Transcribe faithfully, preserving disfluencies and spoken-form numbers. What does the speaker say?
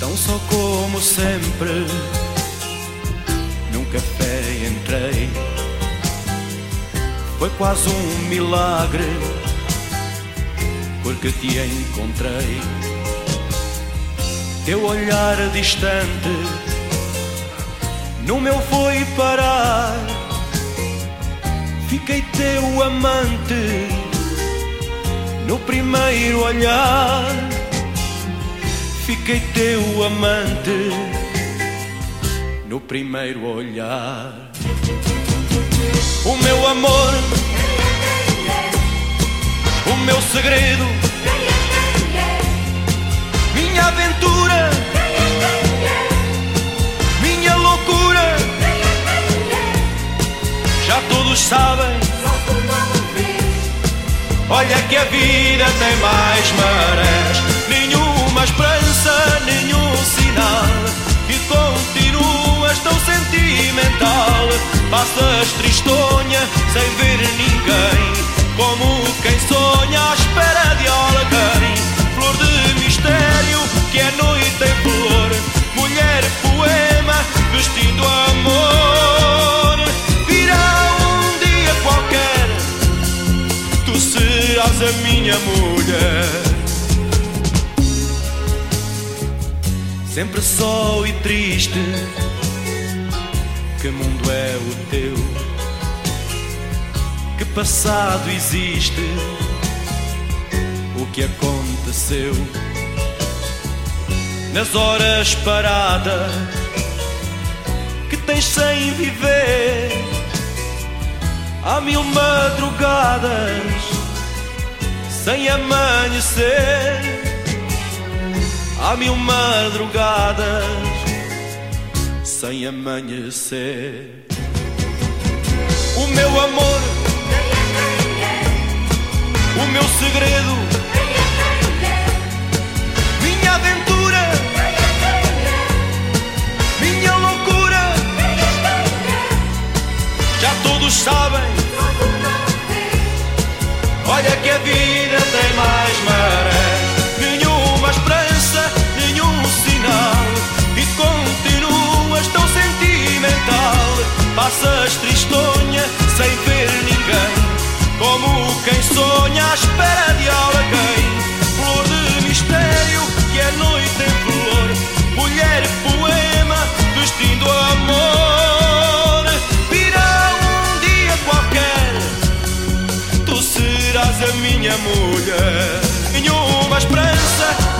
Não sou como sempre, num café entrei. Foi quase um milagre, porque te encontrei. Teu olhar distante no meu foi parar. Fiquei teu amante no primeiro olhar. Fiquei teu amante no primeiro olhar. O meu amor, o meu segredo, minha aventura, minha loucura. Já todos sabem, olha que a vida tem mais marés. Nenhuma esperança, nenhum sinal, e continuas tão sentimental. Passas tristonha sem ver ninguém, como quem sonha à espera de alguém. Flor de mistério que é noite em flor, mulher poema vestindo amor. Virá um dia qualquer, tu serás a minha mulher. Sempre só e triste, que mundo é o teu? Que passado existe? O que aconteceu? Nas horas paradas que tens sem viver, há mil madrugadas sem amanhecer. Há mil madrugadas sem amanhecer. O meu amor, o meu segredo, minha aventura, minha loucura. Já todos sabem, olha que a vida tem mais maré. Nenhuma esperança, nenhum sinal, e continuas tão sentimental. Passas tristonha sem ver ninguém, como quem sonha à espera de alguém. Flor de mistério que é noite em flor, mulher poema vestindo amor. Virá um dia qualquer, tu serás a minha mulher. Nenhuma esperança,